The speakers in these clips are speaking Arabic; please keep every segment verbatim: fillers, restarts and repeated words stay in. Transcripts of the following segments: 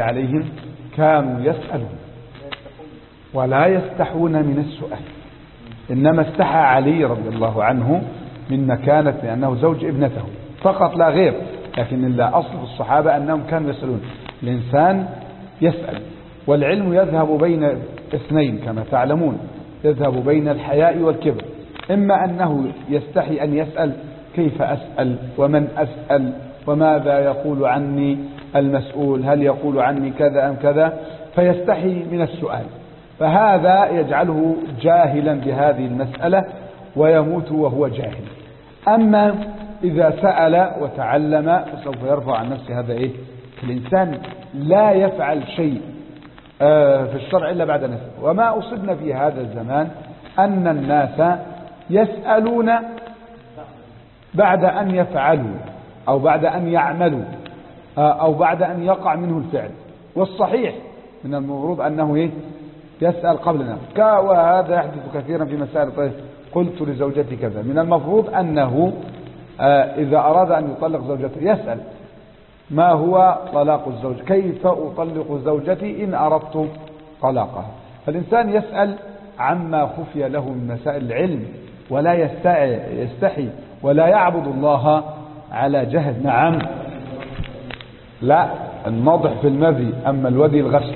عليهم كانوا يسألون ولا يستحون من السؤال، إنما استحى علي رضي الله عنه من مكانة لأنه زوج ابنته فقط لا غير، لكن الأصل في الصحابة أنهم كانوا يسألون. الإنسان يسأل، والعلم يذهب بين اثنين كما تعلمون، يذهب بين الحياء والكبر، إما أنه يستحي أن يسأل كيف أسأل ومن أسأل وماذا يقول عني المسؤول، هل يقول عني كذا أم كذا، فيستحي من السؤال، فهذا يجعله جاهلا بهذه المسألة ويموت وهو جاهل. أما إذا سأل وتعلم فسوف يرفع عن نفسه هذا إيه؟ الإنسان لا يفعل شيء في الشرع إلا بعد نفسه. وما أصبنا في هذا الزمان أن الناس يسألون بعد أن يفعلوا أو بعد أن يعملوا أو بعد أن يقع منه الفعل، والصحيح من المفروض أنه إيه؟ يسأل قبل نفسه، وهذا يحدث كثيرا في مسائل طيب قلت لزوجتي كذا. من المفروض أنه إذا أراد أن يطلق زوجته يسأل ما هو طلاق الزوج، كيف أطلق زوجتي إن أردت طلاقها. فالإنسان يسأل عما خفي له من مسائل العلم ولا يستحي ولا يعبد الله على جهل. نعم، لا النضح في المذي، أما الودي الغسل.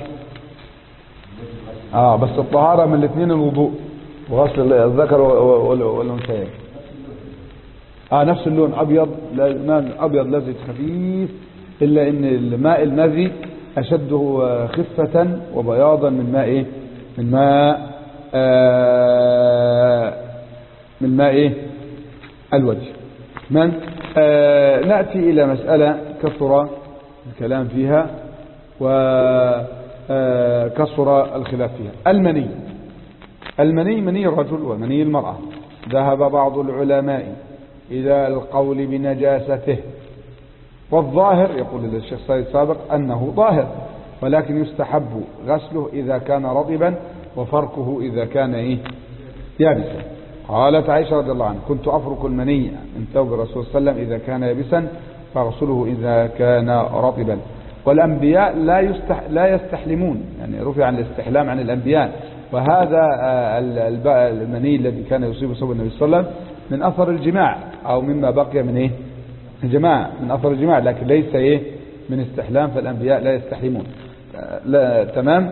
آه بس الطهارة من الاثنين الوضوء وغسل الذكر والأنثى. آه نفس اللون أبيض، أبيض لزج خفيف، إلا إن الماء المذي أشده خفة وبياضا من ماء إيه؟ من ماء آه من ماء إيه؟ الوجه. من آه نأتي إلى مسألة كثر الكلام فيها وكثر الخلاف فيها. المني، المني مني الرجل ومني المرأة. ذهب بعض العلماء إلى القول بنجاسته، والظاهر يقول الشيخ سيد سابق أنه ظاهر، ولكن يستحب غسله إذا كان رطبا وفركه إذا كان إيه؟ يابسا. قالت عائشة رضي الله عنها كنت أفرك المني من ثوب الرسول صلى الله عليه وسلم إذا كان يابسا فاغسله إذا كان رطبا. والأنبياء لا يستح لا يستحلمون، يعني رفع عن الاستحلام عن الأنبياء، وهذا المني الذي كان يصيب ثوب النبي صلى الله عليه وسلم من أثر الجماع أو مما بقي من إيه؟ الجماع، من أثر الجماع، لكن ليس إيه؟ من استحلام، فالأنبياء لا يستحلمون. لا تمام.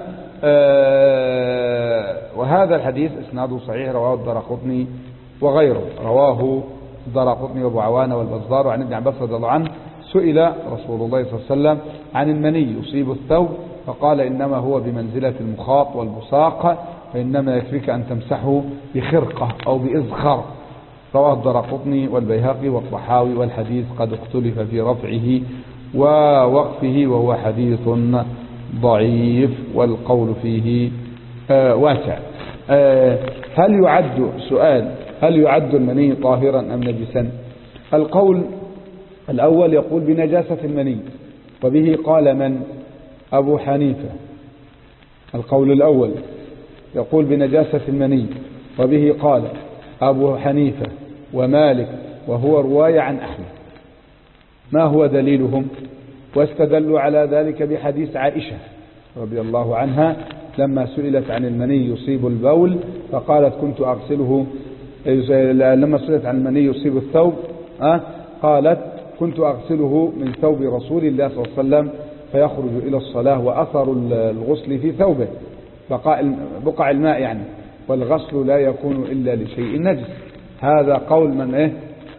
آه وهذا الحديث اسناده صحيح، رواه الدارقطني وغيره، رواه الدارقطني وابو عوانة والبزار. وعن ابن عباس رضي الله عنه سئل رسول الله صلى الله عليه وسلم عن المني يصيب الثوب فقال إنما هو بمنزلة المخاط والبصاق، فإنما يكفيك أن تمسحه بخرقة أو بإزخر. رواه الدارقطني والبيهقي والطحاوي، والحديث قد اختلف في رفعه ووقفه وهو حديث ضعيف والقول فيه آه واسع. آه هل يعد سؤال هل يعد المني طاهرا أم نجسا؟ القول الأول يقول بنجاسة المني، وبه قال من؟ أبو حنيفة. القول الأول يقول بنجاسة المني، وبه قال أبو حنيفة ومالك، وهو رواية عن أحمد. ما هو دليلهم؟ واستدلوا على ذلك بحديث عائشة رضي الله عنها لما سئلت عن المني يصيب البول فقالت كنت أغسله، لما سئلت عن المني يصيب الثوب أه؟ قالت كنت أغسله من ثوب رسول الله صلى الله عليه وسلم فيخرج إلى الصلاة وأثر الغسل في ثوبه بقع الماء يعني، والغسل لا يكون إلا لشيء نجس. هذا قول من إيه؟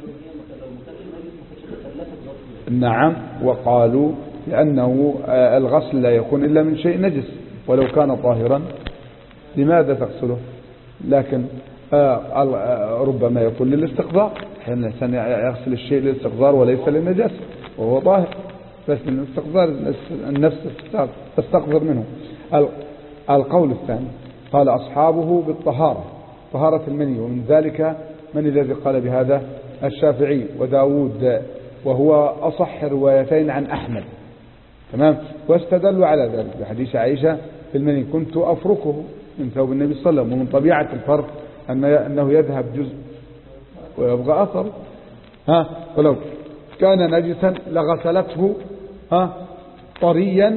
نعم، وقالوا لأنه الغسل لا يكون إلا من شيء نجس، ولو كان طاهرا لماذا تغسله؟ لكن ربما يكون للاستقذار، حين الإنسان يغسل الشيء للاستقذار وليس للنجاسة وهو طاهر، بس من الاستقذار النفس تستقذر منه. القول الثاني قال أصحابه بالطهارة، طهارة المني، ومن ذلك من الذي قال بهذا؟ الشافعي وداود، وهو أصح روايتين عن أحمد. تمام. واستدلوا على ذلك بحديث عائشة في المني كنت أفركه من ثوب النبي صلى الله عليه وسلم، ومن طبيعة الفرق أنه يذهب جزء ويبقى أثر. ها ولو كان نجسا لغسلته ها طريا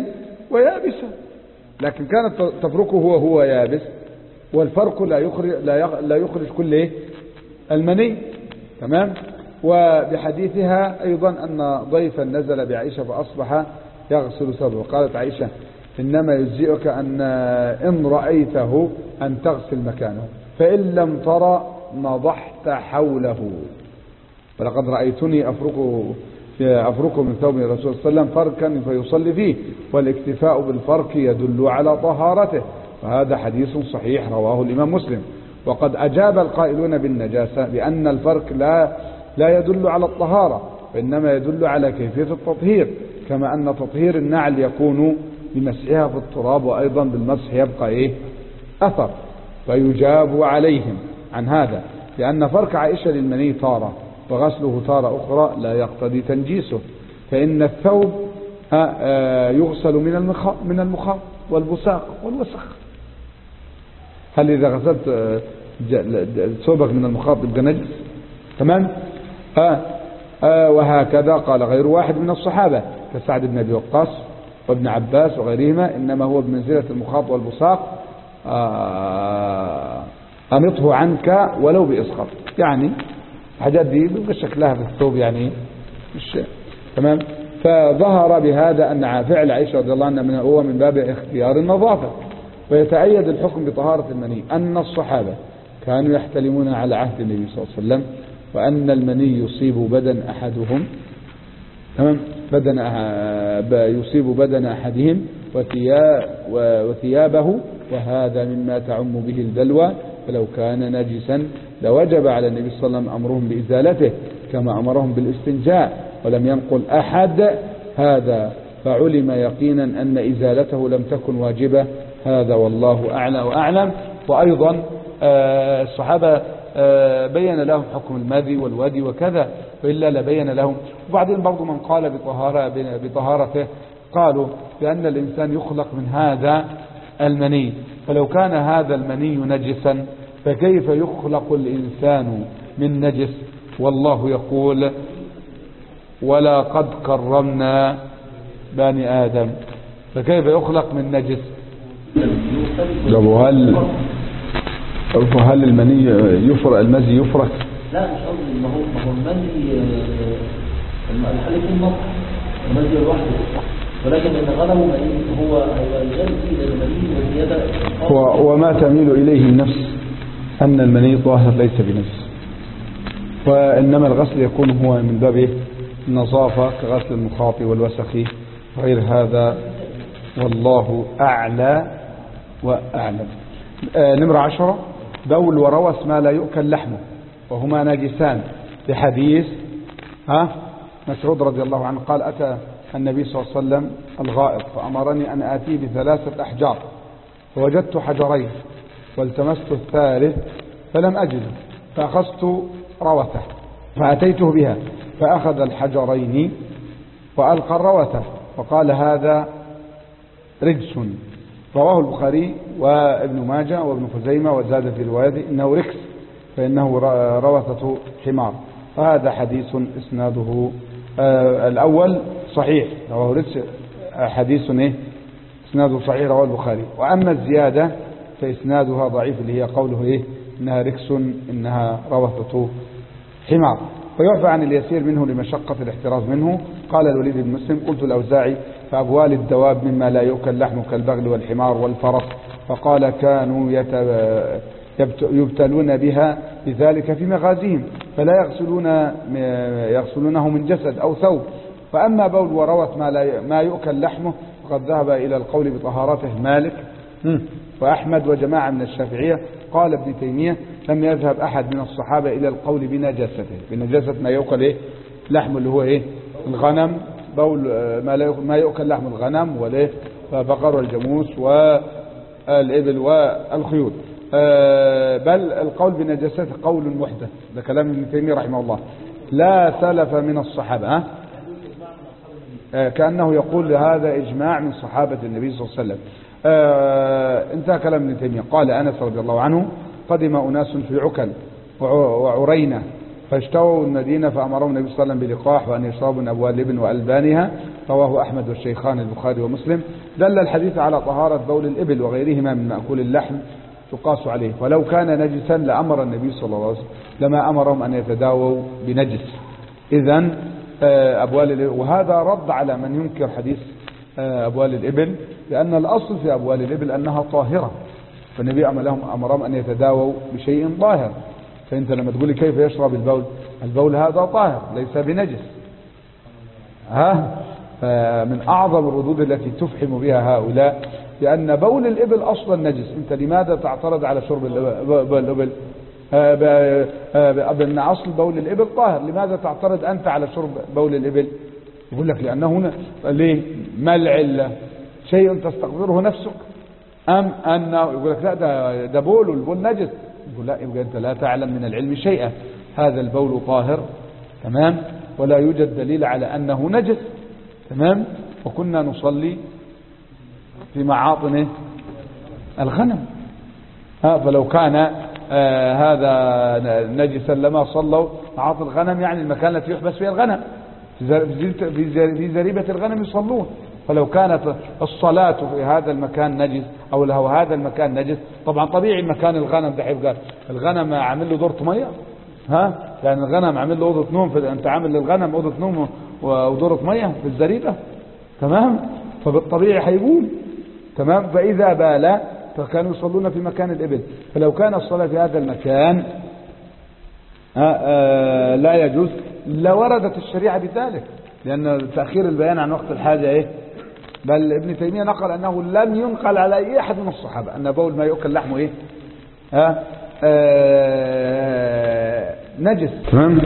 ويابسا، لكن كانت تفركه هو هو يابس، والفرق لا يخرج لا يخرج كل إيه؟ المني. تمام. وبحديثها أيضا أن ضيفا نزل بعائشة فأصبح يغسل ثوبه، وقالت عائشة إنما يجزئك أن إن رأيته أن تغسل مكانه، فإن لم ترى نضحت حوله. ولقد رأيتني أفركه أفركه من ثوب الرسول صلى الله عليه وسلم فركا فيصلي فيه، والاكتفاء بالفرك يدل على طهارته، وهذا حديث صحيح رواه الإمام مسلم. وقد أجاب القائلون بالنجاسة بأن الفرك لا لا يدل على الطهارة، وإنما يدل على كيفية التطهير، كما أن تطهير النعل يكون بمسحها في التراب، وأيضا بالمسح يبقى إيه؟ أثر. فيجاب عليهم عن هذا لأن فرك عائشة للمني تارة وغسله تارة أخرى لا يقتضي تنجيسه، فإن الثوب يغسل من المخاط من المخاط والبساق والوسخ. هل إذا غسلت ثوبك من المخاط يبقى نجس؟ تمام. آه آه وهكذا قال غير واحد من الصحابة كسعد بن أبي وقاص وابن عباس وغيرهما، إنما هو بمنزلة المخاط والبساق، آه أمطه عنك ولو بإسقاط. يعني الحاجات دي بيبقى شكلها في الثوب يعني مش تمام. فظهر بهذا أن فعل عائشة رضي الله عنها من هو من باب اختيار النظافة. ويتأيد الحكم بطهارة المني أن الصحابة كانوا يحتلمون على عهد النبي صلى الله عليه وسلم، وأن المني يصيب بدن أحدهم تمام بدن يصيب بدن أحدهم وثيابه، وهذا مما تعم به البلوى، فلو كان نجسا لوجب على النبي صلى الله عليه وسلم أمرهم بإزالته كما أمرهم بالاستنجاء، ولم ينقل أحد هذا، فعلم يقينا أن إزالته لم تكن واجبة. هذا والله أعلى وأعلم. وأيضا الصحابة بين لهم حكم المذي والودي وكذا، وإلا لبين لهم. وبعدين برضو من قال بطهارة بطهارته قالوا بأن الإنسان يخلق من هذا المني، فلو كان هذا المني نجسا فكيف يخلق الإنسان من نجس؟ والله يقول ولا قد كرمنا بني آدم، فكيف يخلق من نجس؟ هل هل المني يفرق المزي يفرق؟ لا مش قصدي، ما هو ما هو المزي الحل يكون مطر المزي لوحده، ولكن ان غلبه مني هو هو الجلد الى المني والزياده. وما تميل اليه النفس ان المني طاهر ليس بنجس، وانما الغسل يكون هو من باب النظافه كغسل المخاط والوسخ غير هذا، والله اعلى واعلم. آه نمرة عشرة بول وروث ما لا يؤكل لحمه وهما نجسان، بحديث ها مسعود رضي الله عنه قال أتى النبي صلى الله عليه وسلم الغائط فأمرني أن آتيه بثلاثة أحجار، فوجدت حجرين والتمست الثالث فلم أجده، فأخذت روثه فأتيته بها فأخذ الحجرين وألقى الروثة وقال هذا رجس. رواه البخاري وابن ماجه وابن خزيمة وزاد في روايته إنه ركس فإنه روثة حمار. فهذا حديث إسناده آه الأول صحيح، رواه ركس حديث إيه إسناده صحيح رواه البخاري. وأما الزيادة فإسنادها ضعيف اللي هي قوله إيه إنها ركس إنها روثة حمار. ويعفى عن اليسير منه لمشقة الاحتراز منه. قال الوليد بن مسلم قلت الأوزاعي فأبوال الدواب مما لا يؤكل لحمه كالبغل والحمار والفرس، فقال كانوا يبتلون بها بذلك في مغازيهم فلا يغسلون يغسلونه من جسد أو ثوب. فأما بول وروث ما, لا ما يؤكل لحمه فقد ذهب إلى القول بطهارته مالك وأحمد وجماعة من الشافعية. قال ابن تيمية لم يذهب أحد من الصحابة إلى القول بنجاسته بنجاسة ما يؤكل إيه لحمه اللي هو إيه الغنم، بول ما يؤكل لحم الغنم والبقر والجاموس والإبل والخيول. بل القول بنجاسته قول محدث، ده كلام ابن تيمية رحمه الله، لا سلف من الصحابة. كأنه يقول هذا إجماع من صحابة النبي صلى الله عليه وسلم. انتهى كلام ابن تيمية. قال أنس رضي الله عنه قدم أناس في عكل وعرينة فاشتووا المدينة فأمرهم النبي صلى الله عليه وسلم بلقاح وأن يشربوا من أبوال الإبل وألبانها، رواه أحمد والشيخان البخاري ومسلم. دل الحديث على طهارة بول الإبل وغيرهما من مأكول اللحم تقاس عليه، ولو كان نجسا لأمر النبي صلى الله عليه وسلم لما أمرهم أن يتداووا بنجس. إذن أبوال الإبل، وهذا رد على من ينكر حديث أبوال الإبل، لأن الأصل في أبوال الإبل أنها طاهرة، فالنبي أمرهم أمرهم أن يتداووا بشيء طاهر. فأنت لما تقولي كيف يشرب البول، البول هذا طاهر ليس بنجس. ها من أعظم الردود التي تفحم بها هؤلاء، لأن بول الإبل أصلا نجس. أنت لماذا تعترض على شرب الإبل؟ بأن أصل بول الإبل طاهر، لماذا تعترض أنت على شرب بول الإبل؟ يقول لك لأنه هنا ليه؟ ما العلة؟ شيء تستقدره نفسك أم أنه يقول لك لا ده, ده بول والبول نجس؟ يقول لا، يبقى أنت لا تعلم من العلم شيئا. هذا البول طاهر تمام، ولا يوجد دليل على أنه نجس تمام. وكنا نصلي في معاطن الغنم، ها فلو كان آه هذا نجسا لما صلوا معاطن الغنم، يعني المكان التي يحبس فيها الغنم، في زريبة الغنم يصلون. فلو كانت الصلاة في هذا المكان نجس أو له هذا المكان نجس، طبعا طبيعي مكان الغنم ده هيبقى الغنم عامل له دورة مية، ها يعني الغنم عامل له أوضة نوم، فأنت عامل للغنم أوضة نوم ودورة مية في الزريبة تمام، فبالطبيعي هيبول تمام. فإذا بال فكانوا يصلون في مكان الإبل، فلو كان الصلاة في هذا المكان آآ آآ لا يجوز لوردت الشريعة بذلك، لأن تأخير البيان عن وقت الحاجة إيه؟ بل ابن تيمية نقل أنه لم ينقل على أي أحد من الصحابة أن بول ما يؤكل لحمه إيه؟ ها نجس تمام.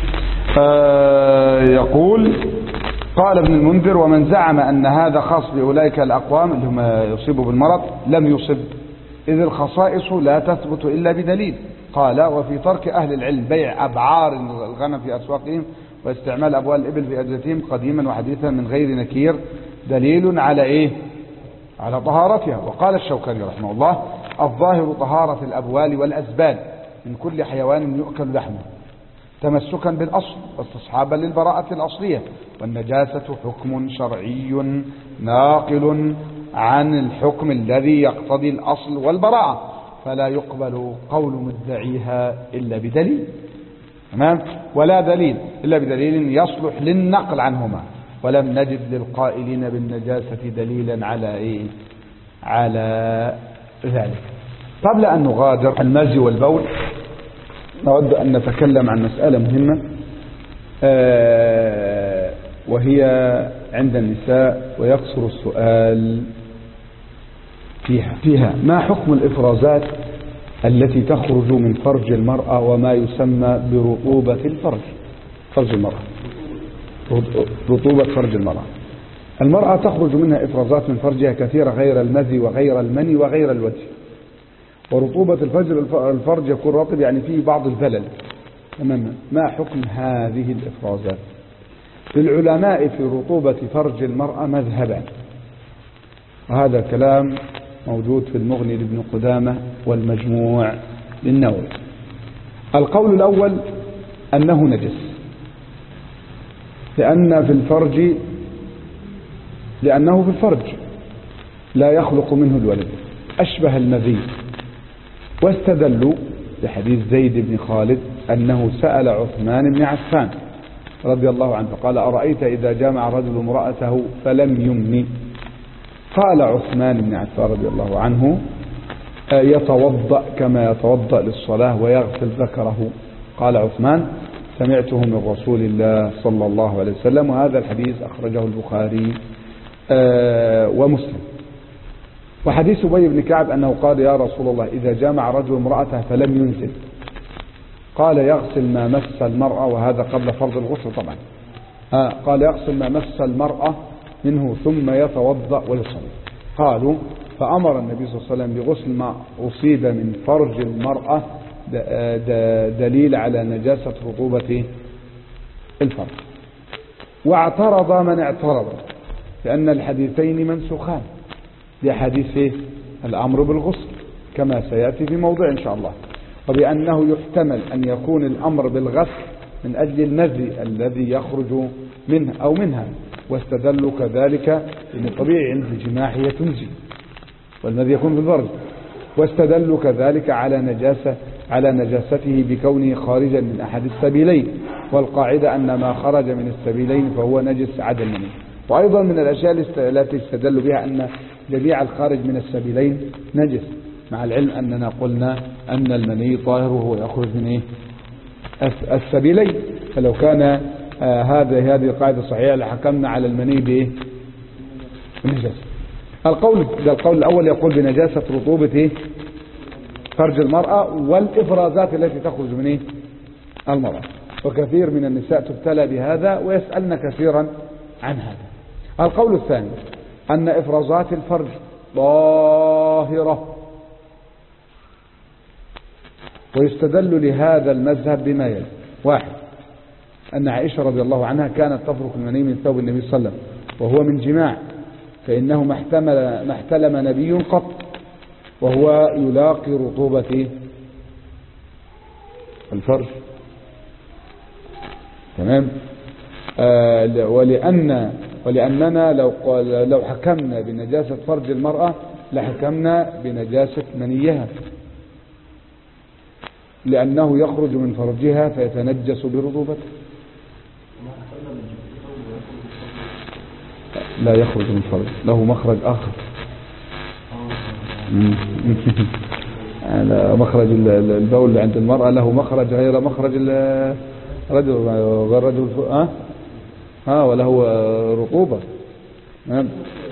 يقول قال ابن المنذر: ومن زعم أن هذا خاص بأولئك الأقوام اللي هم يصيبوا بالمرض لم يصب، إذ الخصائص لا تثبت إلا بدليل. قال: وفي ترك أهل العلم بيع أبعار الغنم في أسواقهم واستعمال أبوال الإبل في أجلتهم قديما وحديثا من غير نكير دليل على إيه؟ على طهارتها. وقال الشوكاني رحمه الله: الظاهر طهارة الأبوال والأزبال من كل حيوان يؤكل لحمه تمسكا بالأصل واستصحابا للبراءة الأصلية، والنجاسة حكم شرعي ناقل عن الحكم الذي يقتضي الأصل والبراءة، فلا يقبل قول مدعيها إلا بدليل تمام، ولا دليل إلا بدليل يصلح للنقل عنهما، ولم نجد للقائلين بالنجاسة دليلا على إيه؟ على ذلك. قبل أن نغادر المزي والبول نود أن نتكلم عن مسألة مهمة آه وهي عند النساء ويكثر السؤال فيها فيها ما حكم الإفرازات التي تخرج من فرج المرأة وما يسمى برطوبة الفرج فرج المرأة رطوبة فرج المرأة. المرأة تخرج منها إفرازات من فرجها كثيرة غير المذي وغير المني وغير الوجه، ورطوبة الفرج الفرج يكون رطب يعني فيه بعض البلل تماما. ما حكم هذه الإفرازات؟ للعلماء في رطوبة فرج المرأة مذهبان، وهذا كلام موجود في المغني لابن قدامة والمجموع للنووي. القول الأول أنه نجس، لأن في الفرج لأنه في الفرج لا يخلق منه الولد أشبه المذي، واستدلوا بحديث زيد بن خالد أنه سأل عثمان بن عفان رضي الله عنه فقال: أرأيت إذا جامع رجل امرأته فلم يمني؟ قال عثمان بن عفان رضي الله عنه: يتوضأ كما يتوضأ للصلاة ويغسل ذكره. قال عثمان: سمعته من رسول الله صلى الله عليه وسلم. وهذا الحديث أخرجه البخاري ومسلم. وحديث أبي بن كعب أنه قال: يا رسول الله إذا جامع رجل امرأته فلم ينزل، قال: يغسل ما مس المرأة، وهذا قبل فرض الغسل طبعا. آه قال: يغسل ما مس المرأة منه ثم يتوضأ ويصلي. قالوا: فأمر النبي صلى الله عليه وسلم بغسل ما أصيب من فرج المرأة دليل على نجاسة رطوبة الفرج. واعترض من اعترض لأن الحديثين منسوخان لحديث الأمر بالغسل كما سيأتي في موضع إن شاء الله. وبأنه يحتمل أن يكون الأمر بالغسل من أجل النزي الذي يخرج منه أو منها، واستدلوا كذلك إن الطبيعي عند الجماع هي تنزي والذي يكون في الفرج، واستدلوا كذلك على نجاسة على نجاسته بكونه خارجا من أحد السبيلين، والقاعدة أن ما خرج من السبيلين فهو نجس عدا المني. وأيضا من الأشياء التي استدلوا بها أن جميع الخارج من السبيلين نجس، مع العلم أننا قلنا أن المني طاهر وهو يخرج من إيه؟ السبيلين، فلو كان آه هذا هذه القاعدة صحيحة لحكمنا على المني بإيه؟ بنجاسة. القول ده القول الأول يقول بنجاسة رطوبة إيه؟ فرج المرأة والإفرازات التي تخرج من إيه؟ المرأة، وكثير من النساء تبتلى بهذا ويسألن كثيرا عن هذا. القول الثاني أن إفرازات الفرج طاهرة، ويستدل لهذا المذهب بما يلي: واحد، أن عائشة رضي الله عنها كانت تفرك المني من ثوب النبي صلى الله عليه وسلم وهو من جماع، فإنه ما احتمل ما احتلم نبي قط وهو يلاقي رطوبة الفرج. تمام. آه ولأن ولأننا لو لو حكمنا بنجاسة فرج المرأة لحكمنا بنجاسة منيها، لأنه يخرج من فرجها فيتنجس برطوبته. لا يخرج من فرج، له مخرج آخر. مخرج البول عند المرأة له مخرج غير مخرج الرجل، غير رجل ها ها وله رطوبة. نعم.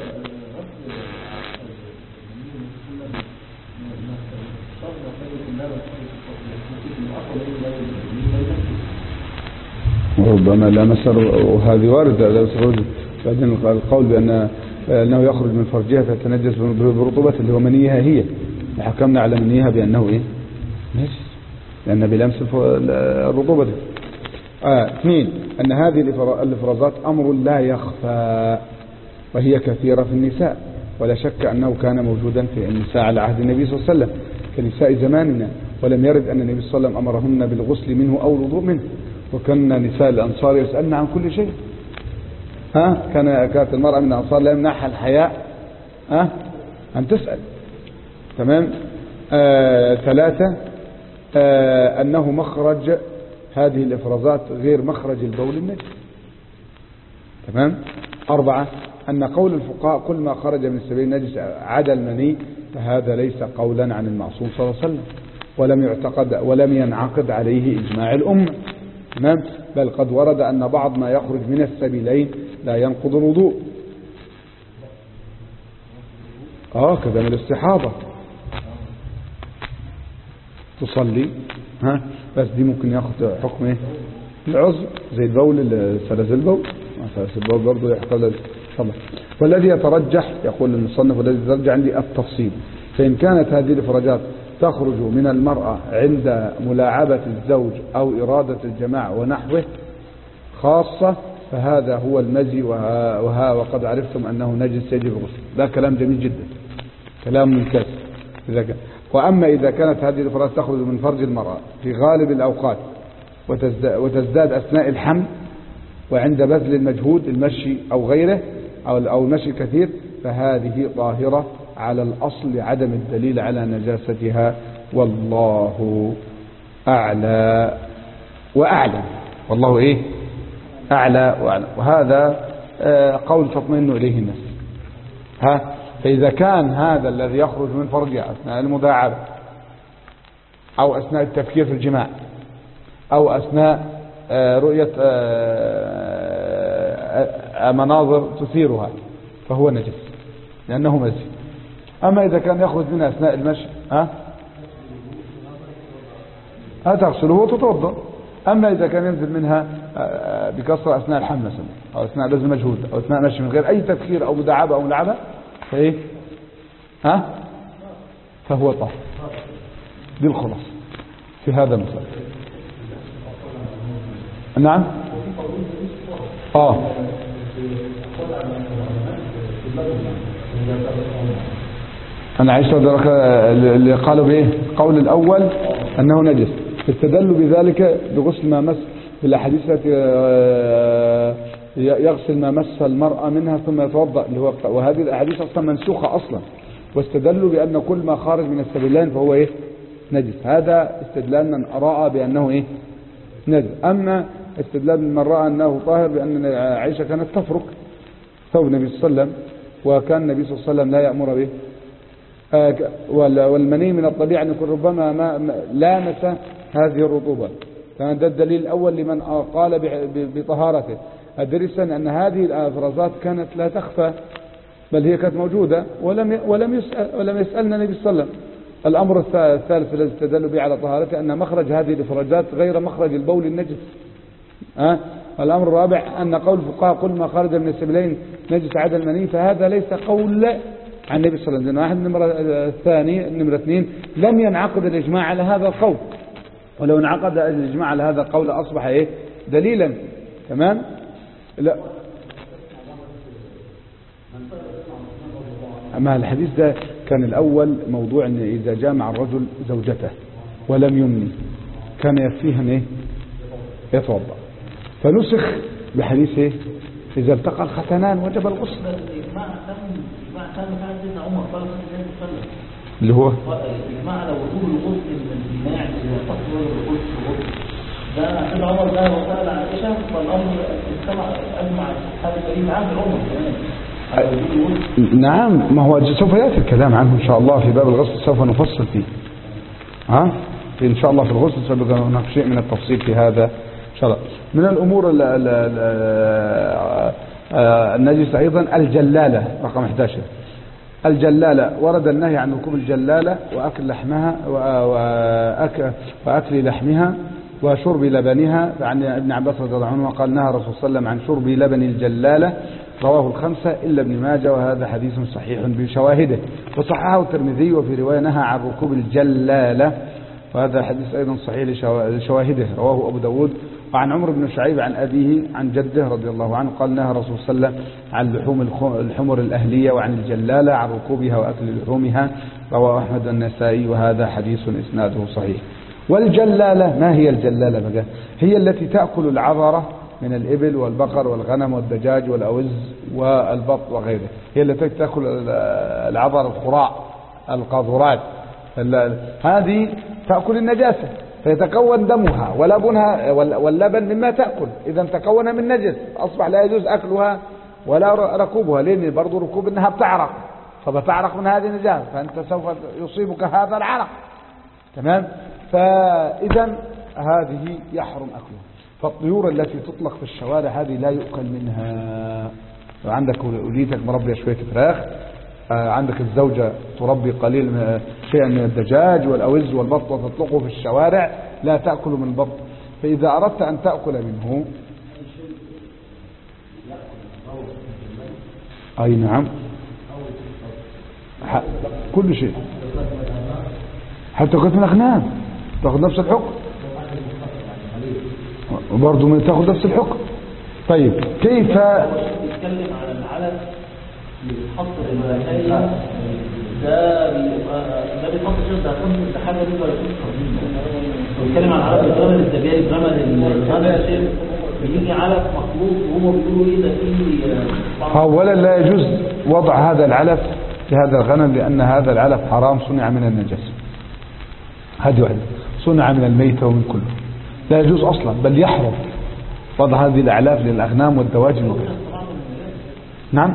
ربما لا مسر، وهذه واردة لا مسر. بعدين القول بأن أنه يخرج من فرجها فيتنجس برطوبة اللي هو منيها هي، وحكمنا على منيها بأنه إيه؟ نجس، لأن بلمس الرطوبة دي. آه. اثنين، أن هذه الإفرازات أمر لا يخفى، وهي كثيرة في النساء، ولا شك أنه كان موجودا في النساء على عهد النبي صلى الله عليه وسلم كنساء زماننا، ولم يرد أن النبي صلى الله عليه وسلم أمرهن بالغسل منه أو الوضوء منه، وكان نساء الأنصار يسألن عن كل شيء. ها كان كانت المرأة من الأنصار لا يمنعها الحياء ها أن تسأل. تمام. آه. ثلاثة، آه أنه مخرج هذه الإفرازات غير مخرج البول النجس. تمام. أربعة، أن قول الفقهاء كل ما خرج من السبيل نجس عدا المني، فهذا ليس قولا عن المعصوم صلى الله عليه وسلم، ولم يعتقد ولم ينعقد عليه إجماع الأمة. تمام. بل قد ورد أن بعض ما يخرج من السبيلين لا ينقض الوضوء. اه كذا من الاستحاضة تصلي ها، بس دي ممكن ياخد حكم ايه؟ العذر، زي البول، سلاسل البول، سلاسل البول برضه يحتل الصلاة. والذي يترجح، يقول المصنف، والذي يترجح عندي التفصيل، فإن كانت هذه الإفراجات تخرج من المرأة عند ملاعبة الزوج أو إرادة الجماع ونحوه خاصة، فهذا هو المزي، وها, وها وقد عرفتم أنه نجس يجب الغسل. ده كلام جميل جدا، كلام منكسر. إذا كان وأما إذا كانت هذه الإفرازات تخرج من فرج المرأة في غالب الأوقات وتزداد, وتزداد أثناء الحمل وعند بذل المجهود المشي أو غيره أو, أو المشي كثير، فهذه ظاهرة على الأصل لعدم الدليل على نجاستها، والله أعلى وأعلم. والله إيه؟ أعلى وأعلم. وهذا قول تطمئن إليه الناس. ها، فإذا كان هذا الذي يخرج من فرجها أثناء المداعبة أو أثناء التفكير في الجماع أو أثناء رؤية مناظر تثيرها فهو نجس لأنه مزي. أما إذا كان يخرج منها أثناء المشي ها هتغسله وتتوضأ. أما إذا كان ينزل منها بكثرة أثناء الحمل مثلا أو أثناء بذل مجهود أو أثناء مشي من غير أي تفكير أو مداعبة أو ملعبة فإيه ها فهو طاهر. دي الخلاصة في هذا المثال. نعم. آه أنا عايز أدرك اللي قالوا بإيه. القول الأول أنه نجس، استدلوا بذلك بغسل ما مس في الأحاديث التي يغسل ما مس المرأة منها ثم يتوضأ، اللي هو وهذه الأحاديث أصلا منسوخة أصلا، واستدلوا بأن كل ما خارج من السبيلين فهو إيه نجس. هذا استدلال من رأى بأنه إيه نجس. أما استدلال من رأى أنه طاهر بأن عائشة كانت تفرك ثوب النبي صلى الله عليه وسلم، وكان النبي صلى الله عليه وسلم لا يأمر به، والمني من الطبيعة أن يكون ربما ما لامس هذه الرطوبة. كان ده الدليل الأول لمن قال بطهارته. الدليل الثاني أن هذه الأفرازات كانت لا تخفى، بل هي كانت موجودة ولم ولم يسأل ولم يسألنا النبي صلى الله عليه وسلم. الأمر الثالث الذي استدلوا به على طهارته أن مخرج هذه الإفراجات غير مخرج البول النجس. أه؟ الأمر الرابع أن قول الفقهاء كل ما خرج من السبيلين نجس عدا المني، فهذا ليس قول عن النبي صلى الله عليه وسلم. واحد النمرة الثاني النمرة اثنين لم ينعقد الإجماع على هذا القول، ولو انعقد الإجماع على هذا القول أصبح إيه دليلا. تمام. لا أما الحديث ده كان الأول موضوع أن إذا جامع الرجل زوجته ولم يمني كان يكفيه أن إيه يتوضأ، فنسخ بحديث إيه إذا التقى الختنان وجب الغسل، اللي هو الإجماع على وجوب الغسل من الجماع إذا تصل الغسل. ده عشان عمر ده وسأل عائشة فالأمر اجتمع أجمع هذا الكريم عام عمر كمان. نعم، ما هو سوف يأتي الكلام عنه إن شاء الله في باب الغسل، سوف نفصل فيه. ها إن شاء الله في الغسل سوف هناك شيء من التفصيل في هذا إن شاء الله. من الأمور النجسة أيضا الجلالة رقم أحد عشر. الجلالة ورد النهي عن ركوب الجلالة وأكل لحمها وأكل لحمها وشرب لبنها. عن ابن عباس رضي الله عنه قال نهى الرسول صلى الله عليه وسلم عن شرب لبن الجلالة، رواه الخمسة إلا ابن ماجه، وهذا حديث صحيح بشواهده، وصححه الترمذي وفي رواية نهى عن ركوب الجلالة، وهذا حديث أيضا صحيح لشواهده، رواه أبو داود. وعن عمرو بن شعيب عن أبيه عن جده رضي الله عنه قال نهى الرسول صلى الله عليه وسلم عن لحوم الحمر الأهلية وعن الجلالة عن ركوبها وأكل لحومها، رواه أحمد النسائي، وهذا حديث إسناده صحيح. والجلالة ما هي الجلالة بقى؟ هي التي تأكل العذرة من الإبل والبقر والغنم والدجاج والأوز والبط وغيره، هي التي تأكل العذر الخراء القاذورات، هذه تأكل النجاسة فيتكون دمها ولبنها، واللبن مما تأكل، إذا تكون من نجس أصبح لا يجوز أكلها ولا ركوبها، لأن برضو ركوب أنها بتعرق، فبتعرق من هذه النجاسة فأنت سوف يصيبك هذا العرق. تمام. فإذا هذه يحرم أكلها. فالطيور التي تطلق في الشوارع هذه لا يؤكل منها. عندك وليتك مربية شوية فراخ، عندك الزوجة تربي قليل من شيئا من الدجاج والأوز والبط وتطلقه في الشوارع، لا تأكل من البط. فإذا أردت أن تأكل منه أي نعم كل شيء، حتى كنت من أغنام تأخذ نفس الحكم، وبرضه تأخذ نفس الحكم. طيب كيف يتكلم على العلف لحصر البهائم ده ده بيحط شرط هتكون ده حاجه دي ولا بيتكلم عن علف الجمل الدجاج الجمل الغنم بيجي علف مخلوط وهو بيقولوا ايه ده فيه. اولا لا يجوز وضع هذا العلف في هذا الغنم لان هذا العلف حرام، صنع من النجاسه، هذه واحده، صنع من الميتة ومن كله، لا يجوز اصلا، بل يحرم وضع هذه الاعلاف للاغنام والدواجن وغيرها. نعم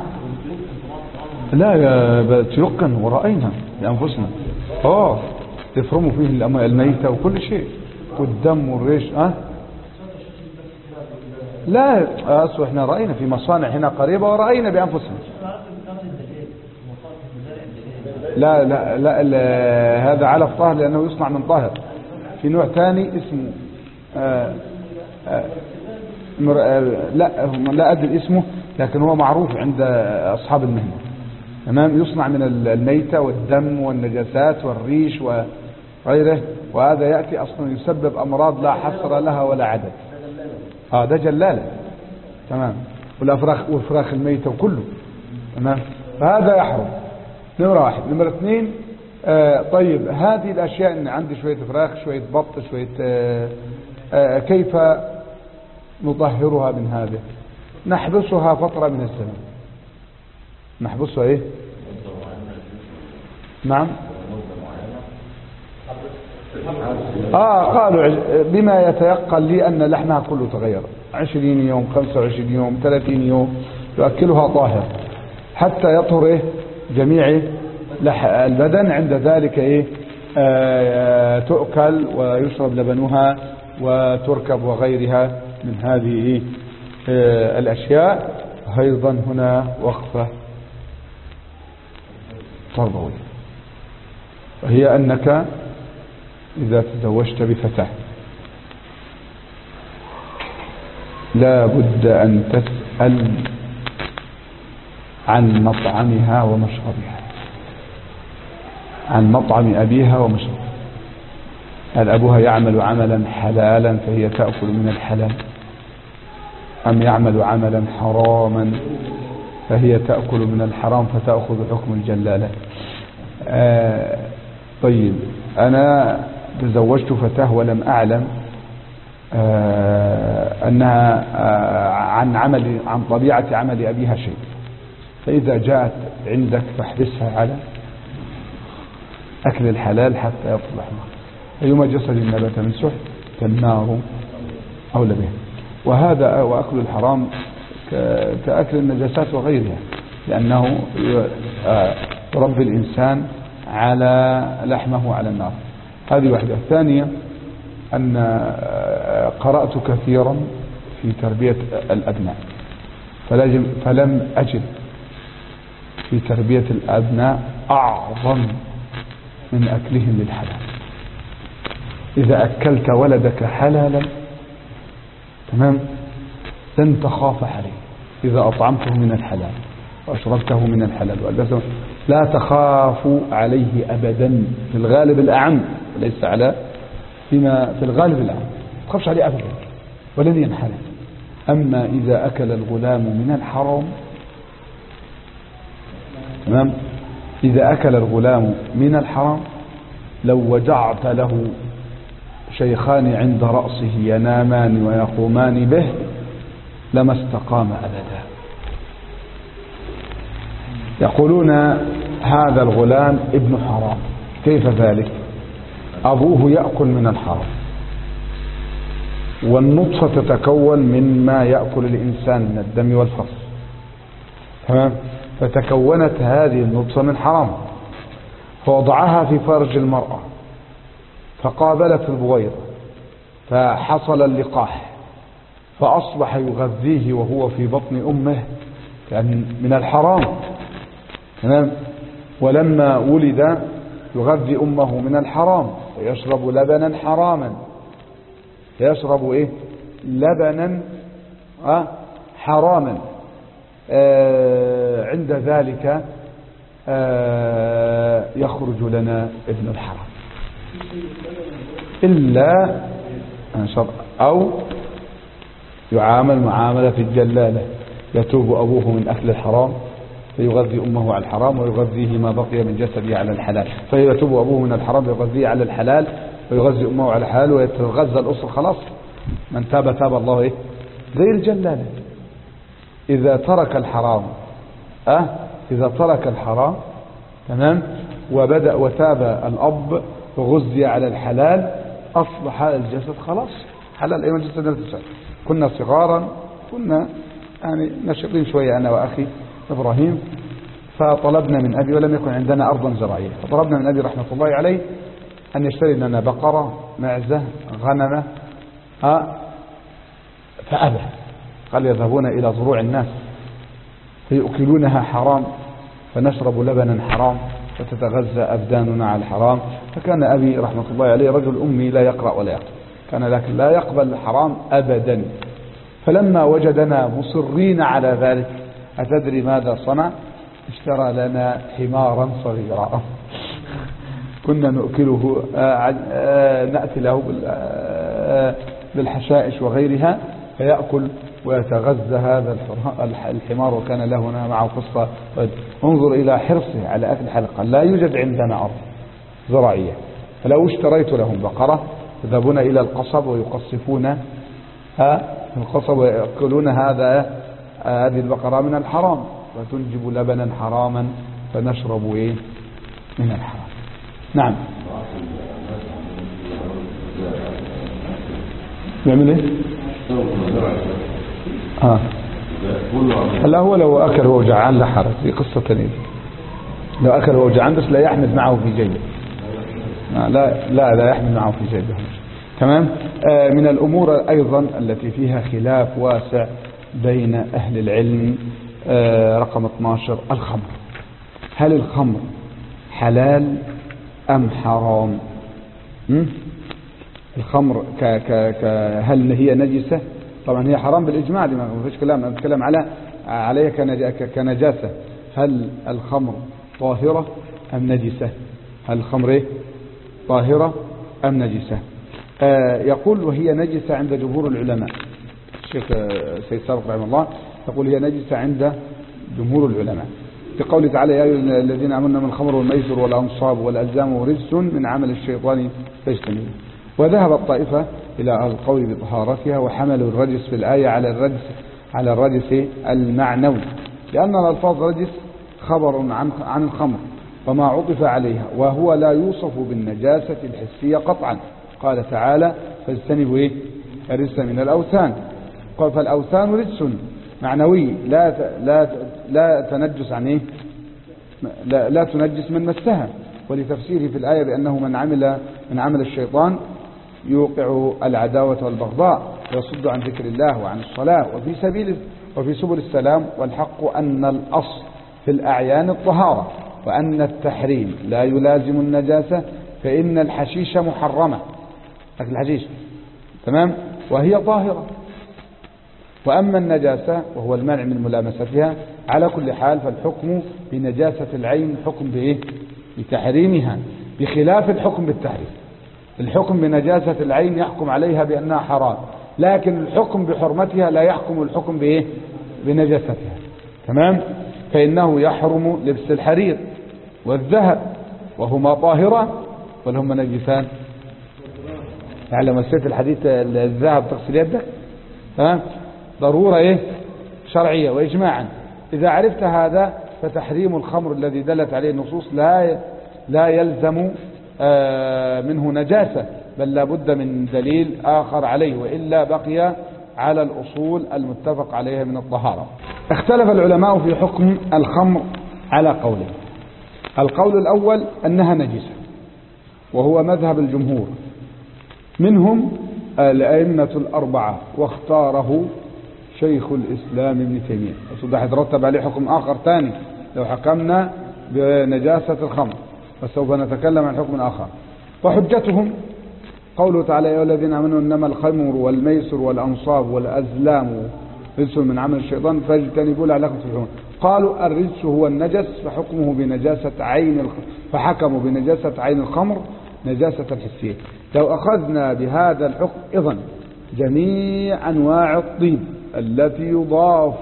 لا تيقن ورأينا بأنفسنا، اه يفرموا فيه الميتة وكل شيء والدم والريش. اه لا أصل احنا رأينا في مصانع هنا قريبة ورأينا بأنفسنا. لا لا لا, لا هذا علف طاهر لأنه يصنع من طاهر. في نوع ثاني اسمه آه آه لا لا أدري اسمه، لكن هو معروف عند أصحاب المهنة. تمام. يصنع من الميتة والدم والنجاسات والريش وغيره، وهذا يأتي أصلا يسبب أمراض لا حصر لها ولا عدد. اه ده جلالة. تمام. والأفراخ والفراخ الميتة وكله. تمام. فهذا يحرم. نمرة واحد. نمرة اثنين آه طيب هذه الأشياء، إن عندي شوية فراخ شوية بط شوية آه آه كيف نطهرها من هذا؟ نحبسها فترة من الزمن. نحبسها إيه؟ نعم. آه قالوا بما يتيقن لي أن لحمها كله تغير، عشرين يوم خمسة وعشرين يوم ثلاثين يوم يؤكلها طاهر حتى يطهر إيه جميع البدن. عند ذلك إيه آه تؤكل ويشرب لبنها وتركب وغيرها من هذه إيه آه الأشياء. أيضا هنا وقفة تربوية، وهي أنك إذا تزوجت بفتاة لا بد أن تسأل عن مطعمها ومشربها، عن مطعم أبيها ومشربها. هل أبوها يعمل عملا حلالا فهي تأكل من الحلال، أم يعمل عملا حراما فهي تأكل من الحرام فتأخذ حكم الجلالة؟ آه طيب أنا تزوجت فتاة ولم أعلم آه أنها آه عن عمل عن طبيعة عمل أبيها شيء، فإذا جاءت عندك فاحبسها على أكل الحلال حتى يطلع. أيما جسد نبت من سحت فالنار أولى به. وهذا وأكل الحرام كأكل النجاسات وغيرها، لأنه يربي الإنسان على لحمه على النار. هذه واحدة. الثانية أن قرأت كثيرا في تربية الأبناء فلم أجد في تربية الأبناء أعظم من أكلهم للحلال. إذا أكلت ولدك حلالا تمام لن تخاف عليه، إذا أطعمته من الحلال وأشربته من الحلال لا تخاف عليه أبدا، في الغالب الأعم وليس على فيما في الغالب الأعم ما تخافش عليه أبدا ولن ينحرف. أما إذا أكل الغلام من الحرام تمام، إذا أكل الغلام من الحرام لو وجعت له شيخان عند رأسه ينامان ويقومان به لما استقام أبدا. يقولون هذا الغلام ابن حرام. كيف ذلك؟ أبوه يأكل من الحرام، والنطفة تتكون مما يأكل الإنسان من الدم والفصل تمام، فتكونت هذه النطفة من حرام، فوضعها في فرج المرأة فقابلت البويضة فحصل اللقاح، فأصبح يغذيه وهو في بطن أمه كان من الحرام تمام. ولما ولد يغذي أمه من الحرام ويشرب لبنا حراما، يشرب إيه لبنا آه حراما. آه عند ذلك آه يخرج لنا ابن الحرام إلا أو يعامل معاملة الجلالة، يتوب أبوه من أكل الحرام فيغذي أمه على الحرام ويغذيه ما بقي من جسده على الحلال، فيتوب أبوه من الحرام يغذيه على الحلال ويغذي أمه على الحلال ويتغذى الأسر. خلاص من تاب تاب الله إيه زي الجلالة. إذا ترك الحرام أه إذا ترك الحرام تمام وبدأ وتاب الأب وغذي على الحلال أصبح الجسد خلاص حلال. أيضا الجسد نفسه. كنا صغارا كنا يعني نشطين شوية أنا وأخي إبراهيم، فطلبنا من أبي ولم يكن عندنا أرضا زراعية، فطلبنا من أبي رحمة الله عليه أن يشتري لنا بقرة معزة غنمة ها فأبى، قال يذهبون إلى زروع الناس فيأكلونها حرام فنشرب لبنا حرام فتتغذى أبداننا على الحرام. فكان أبي رحمة الله عليه رجل أمي لا يقرأ ولا يقرأ، كان لكن لا يقبل الحرام أبدا. فلما وجدنا مصرين على ذلك أتدري ماذا صنع؟ اشترى لنا حمارا صغيرا كنا نأكله نأتي له بالحشائش وغيرها فيأكل ويتغذى هذا الحمار. وكان له معه قصة. انظر إلى حرصه على أكل حلقة. لا يوجد عندنا أرض زراعية. فلو اشتريت لهم بقرة يذهبون إلى القصب ويقصفون القصب ويأكلون هذا هذه البقرة من الحرام، وتنجب لبنا حراما فنشرب إيه من الحرام. نعم. يعمل ايه؟ اه لا هو لو اكل هو جعان لا حرج، دي قصه ثانيه. لو اكل هو جعان بس لا يحمل معه في جيبه. آه لا لا لا يحمل معه في جيبه. تمام. آه من الامور ايضا التي فيها خلاف واسع بين اهل العلم آه رقم اثناشر الخمر. هل الخمر حلال ام حرام؟ م? الخمر ك ك ك هل هي نجسة؟ طبعا هي حرام بالإجماع، ما فيش كلام. نتكلم على عليها كنجاسة. هل الخمر طاهرة أم نجسة؟ هل الخمر إيه؟ طاهرة أم نجسة؟ آه يقول وهي نجسة عند جمهور العلماء. الشيخ سيد سابق رحمه الله يقول هي نجسة عند جمهور العلماء بقوله تعالى يا أيها الذين آمنوا من الخمر والميسر والأنصاب والأزلام رجس من عمل الشيطان فاجتنبوه. وذهب الطائفة إلى القول بطهارتها وحملوا الرجس في الآية على الرجس على الرجس المعنوي، لأن الألفاظ رجس خبر عن عن الخمر وما عطف عليها، وهو لا يوصف بالنجاسة الحسية قطعا. قال تعالى فاجتنبوا إيه؟ الرجس من الأوثان. قال فالأوثان رجس معنوي لا لا لا تنجس عن إيه؟ لا, لا تنجس من مسها. ولتفسيره في الآية بأنه من عمل من عمل الشيطان يوقع العداوة والبغضاء ويصد عن ذكر الله وعن الصلاة وفي سبيل وفي سبل السلام. والحق أن الأصل في الأعيان الطهارة، وأن التحريم لا يلازم النجاسة، فإن الحشيش محرمة، أكل الحشيش تمام، وهي طاهرة. وأما النجاسة وهو المنع من ملامستها على كل حال فالحكم بنجاسة العين حكم بإيه؟ بتحريمها، بخلاف الحكم بالتحريم. الحكم بنجاسة العين يحكم عليها بأنها حرام، لكن الحكم بحرمتها لا يحكم الحكم بإيه؟ بنجاستها. تمام. فإنه يحرم لبس الحرير والذهب وهما طاهرة ولا هما نجسان؟ يعني لما مسيت الحديث الذهب تغسل يدك تمام، ضرورة إيه؟ شرعية وإجماعا. إذا عرفت هذا فتحريم الخمر الذي دلت عليه النصوص لا لا يلزم منه نجاسة، بل لا بد من دليل آخر عليه، وإلا بقي على الأصول المتفق عليها من الطهارة. اختلف العلماء في حكم الخمر على قولين. القول الأول أنها نجسة وهو مذهب الجمهور، منهم الأئمة الأربعة، واختاره شيخ الإسلام ابن تيمية. وصدح يترتب عليه حكم آخر ثاني لو حكمنا بنجاسة الخمر، فسوف نتكلم عن حكم آخر. وحجتهم قوله تعالى يا الذين آمنوا إنما الخمر والميسر والأنصاب والأزلام رجس من عمل الشيطان فاجتنبوه لعلكم تفلحون. قالوا الرجس هو النجس فحكمه بنجاسة عين الخ... فحكموا بنجاسة عين الخمر نجاسة الحسية. لو أخذنا بهذا الحكم إذن جميع أنواع الطيب التي يضاف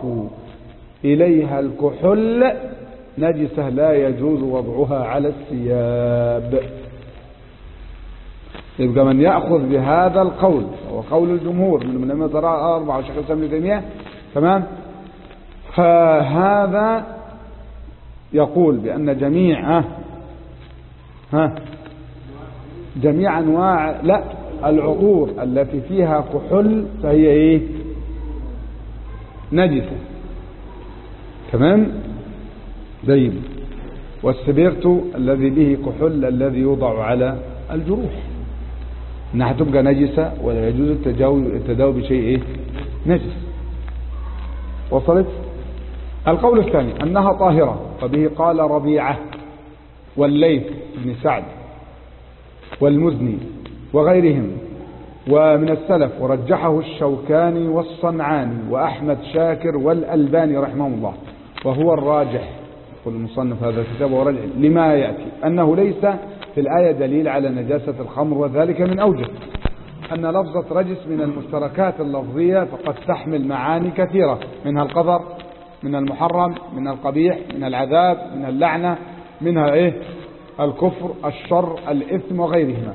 إليها الكحول نجسة لا يجوز وضعها على الثياب. يبقى من يأخذ بهذا القول هو قول الجمهور من الأئمة الأربعة وشيخ الإسلام ابن تيمية تمام، فهذا يقول بأن جميع ها, ها جميع أنواع لا العطور التي فيها كحول فهي إيه؟ نجسة. تمام. زي والسبيرتو الذي به كحول الذي يوضع على الجروح انها تبقى نجسة ولا يجوز التداوي بشيء ايه؟ نجس. وصلت. القول الثاني انها طاهرة، وبه قال ربيعة والليث بن سعد والمزني وغيرهم ومن السلف، ورجحه الشوكاني والصنعاني وأحمد شاكر والألباني رحمه الله، وهو الراجح. يقول المصنف هذا الكتاب ورجح لما يأتي أنه ليس في الآية دليل على نجاسة الخمر، وذلك من أوجه أن لفظة رجس من المشتركات اللفظية فقد تحمل معاني كثيرة، منها القذر، من المحرم، من القبيح، من العذاب، من اللعنة، منها إيه؟ الكفر الشر الإثم وغيرهما.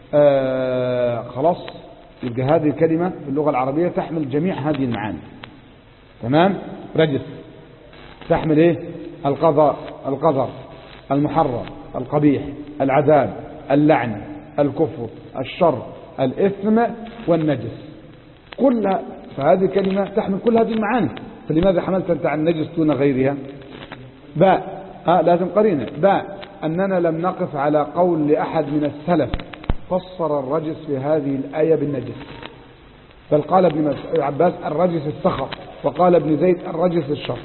آه خلاص، يبقى هذه الكلمة في اللغة العربية تحمل جميع هذه المعاني. تمام. رجس تحمل ايه؟ القضاء، القدر، المحرم، القبيح، العذاب، اللعن، الكفر، الشر، الإثم والنجس، كلها. فهذه الكلمة تحمل كل هذه المعاني. فلماذا حملت أنت عن النجس دون غيرها؟ باء آه لازم قرينة. باء أننا لم نقف على قول لأحد من السلف فسر الرجس في هذه الآية بالنجس، بل قال ابن عباس الرجس السخط، وقال ابن زيد الرجس الشر.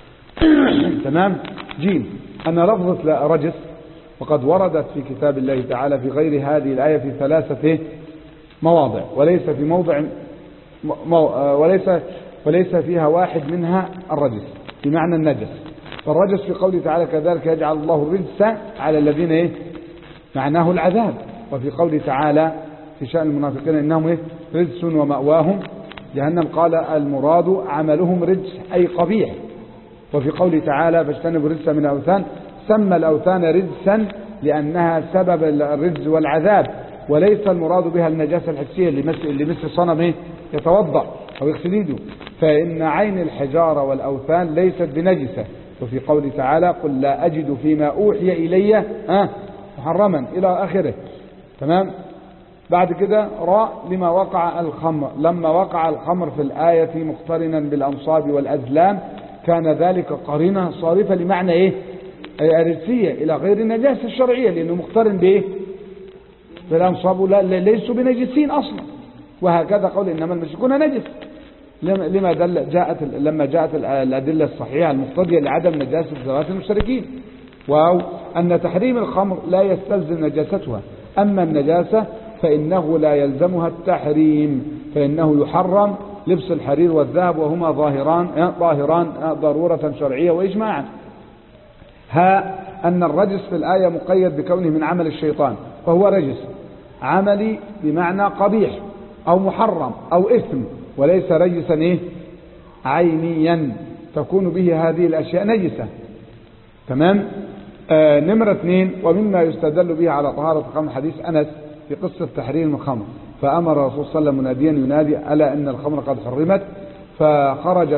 تمام. جيم أن لفظة رجس وقد وردت في كتاب الله تعالى في غير هذه الآية في ثلاثة مواضع، وليس في موضع مو وليس وليس فيها واحد منها الرجس بمعنى النجس. فالرجس في قوله تعالى كذلك يجعل الله الرجس على الذين ايه؟ معناه العذاب. وفي قوله تعالى في شأن المنافقين إنهم ايه؟ رجس ومأواهم جهنم، قال المراد عملهم رجس أي قبيح. وفي قوله تعالى فاجتنبوا الرجس من الأوثان، سمى الأوثان رجسا لأنها سبب الرجس والعذاب، وليس المراد بها النجاسة الحسية اللي مثل اللي مثل صنم ايه؟ يتوضأ أو يغسل يده. فإن عين الحجارة والأوثان ليست بنجسة. وفي قوله تعالى قل لا أجد فيما أوحي إلي ها محرما إلى آخره. تمام. بعد كده راء لما وقع الخمر، لما وقع الخمر في الآية مقترنا بالأنصاب والأزلام كان ذلك قرينة صارفة لمعنى إيه؟ الرجسية إلى غير النجاسة الشرعية، لأنه مقترن بإيه؟ بالأنصاب لا ليسوا بنجسين أصلا. وهكذا قول إنما المشركون نجس، لما دل جاءت لما جاءت الأدلة الصحيحة المقتضية لعدم نجاسة ذوات المشركين. واو أن تحريم الخمر لا يستلزم نجاستها، أما النجاسة فإنه لا يلزمها التحريم، فإنه يحرم لبس الحرير والذهب وهما ظاهران ظاهران ضرورة شرعية وإجماعا. ها أن الرجس في الآية مقيد بكونه من عمل الشيطان، فهو رجس عملي بمعنى قبيح أو محرم أو إثم، وليس رجسا إيه؟ عينيا تكون به هذه الأشياء نجسة. تمام. آه نمرة اثنين، ومما يستدل به على طهارة الخمر حديث أنس في قصة تحريم الخمر، فأمر الرسول صلى الله عليه وسلم مناديا ينادي ألا إن الخمر قد حرمت، فخرجت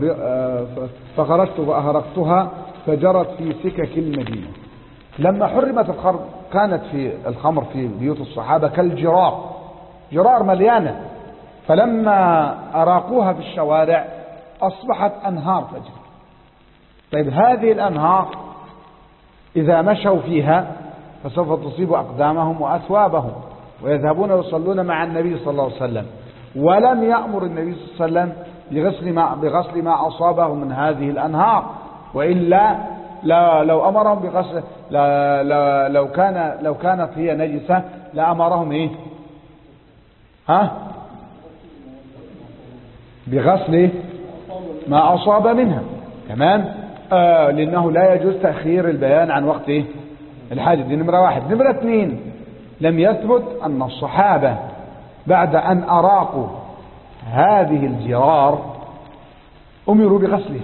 فخرجت فأهرقتها فجرت في سكك المدينة. لما حرمت الخمر كانت في الخمر في بيوت الصحابة كالجرار، جرار مليانة، فلما أراقوها في الشوارع أصبحت أنهار تجري. طيب هذه الأنهار إذا مشوا فيها فسوف تصيب أقدامهم وأثوابهم، ويذهبون ويصلون مع النبي صلى الله عليه وسلم، ولم يأمر النبي صلى الله عليه وسلم بغسل ما, بغسل ما أصابه من هذه الأنهار، وإلا لا لو أمرهم بغسل لا لا لو كان لو كانت هي نجسة لأمرهم إيه؟ ها؟ بغسل ما أصاب منها. تمام. آه لأنه لا يجوز تأخير البيان عن وقت إيه؟ الحاجة. دي نمرة واحد. نمرة اثنين، لم يثبت أن الصحابة بعد أن أراقوا هذه الجرار أمروا بغسلها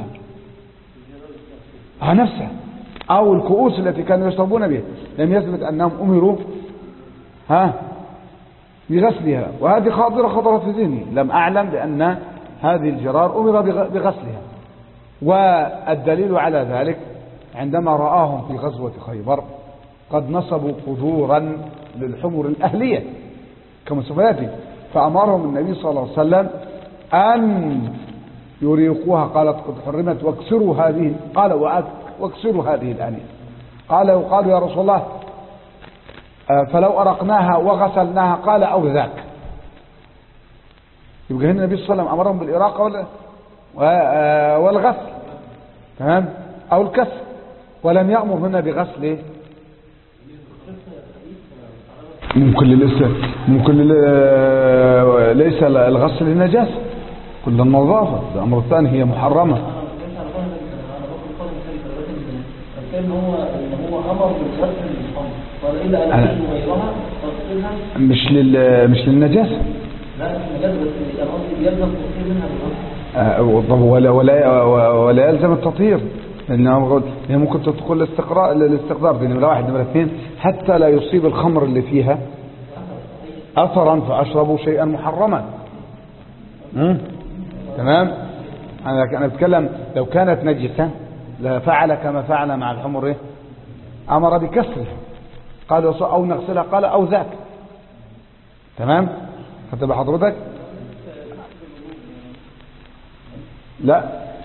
آه نفسها أو الكؤوس التي كانوا يشربون بها، لم يثبت أنهم أمروا ها بغسلها. وهذه خاطرة خطرت في ذهني، لم أعلم بأن هذه الجرار أمر بغسلها. والدليل على ذلك عندما رآهم في غزوة خيبر قد نصبوا قدورا للحمر الأهلية كما سوف يأتي، فأمرهم النبي صلى الله عليه وسلم أن يريقوها، قالت قد حرمت واكسروا هذه، قال واكسروا هذه الآنية. قال قالوا يا رسول الله فلو أرقناها وغسلناها، قال أو ذاك. يبقى هنا النبي صلى الله عليه وسلم أمرهم بالإراقة والغسل، تمام، أو الكسر، ولم يأمر هنا بغسل. ممكن للإسلام ممكن ليس الغسل للنجاسة، كل النظافة. الأمر الثاني هي محرمة. مش لل مش للنجاسة. لا النجاسة بس الأمر يلزم التطهير منها بالغسل. ولا ولا ولا يلزم التطهير. لأنه ممكن تدخل الاستقراء الاستقدار دي نمرة واحد. نمرة اثنين حتى لا يصيب الخمر اللي فيها أثرا فأشربوا شيئا محرما. تمام. أنا أنا أتكلم لو كانت نجسة لفعل كما فعل مع الحمر إيه؟ أمر بكسرها قال أو نغسلها قال أو ذاك. تمام. هتبقى حضرتك لا